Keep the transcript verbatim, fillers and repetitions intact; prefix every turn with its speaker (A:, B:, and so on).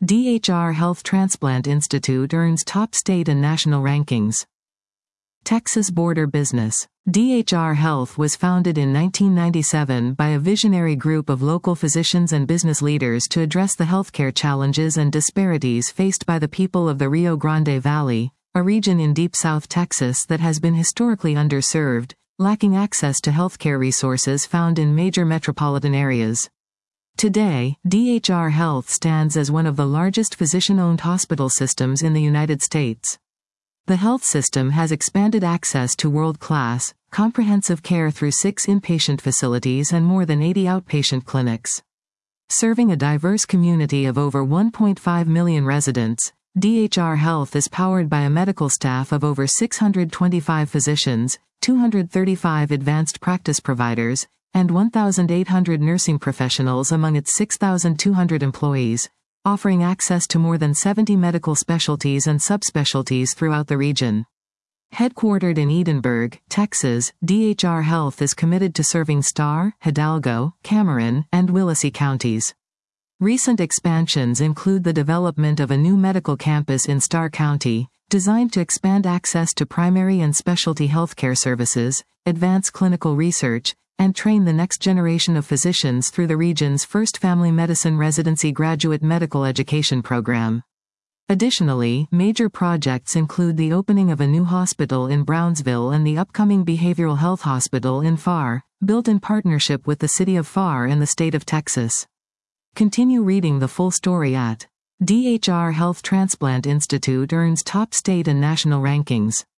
A: D H R Health Transplant Institute earns top state and national rankings. Texas Border Business. D H R Health was founded in nineteen ninety-seven by a visionary group of local physicians and business leaders to address the healthcare challenges and disparities faced by the people of the Rio Grande Valley, a region in Deep South Texas that has been historically underserved, lacking access to healthcare resources found in major metropolitan areas. Today, D H R Health stands as one of the largest physician-owned hospital systems in the United States. The health system has expanded access to world-class, comprehensive care through six inpatient facilities and more than eighty outpatient clinics. Serving a diverse community of over one point five million residents, D H R Health is powered by a medical staff of over six hundred twenty-five physicians, two hundred thirty-five advanced practice providers, and one thousand eight hundred nursing professionals among its six thousand two hundred employees, offering access to more than seventy medical specialties and subspecialties throughout the region. Headquartered in Edinburg, Texas, D H R Health is committed to serving Starr, Hidalgo, Cameron, and Willacy counties. Recent expansions include the development of a new medical campus in Starr County, designed to expand access to primary and specialty healthcare services, advance clinical research, and train the next generation of physicians through the region's first family medicine residency graduate medical education program. Additionally, major projects include the opening of a new hospital in Brownsville and the upcoming behavioral health hospital in Pharr, built in partnership with the city of Pharr and the state of Texas. Continue reading the full story at D H R Health Transplant Institute earns top state and national rankings.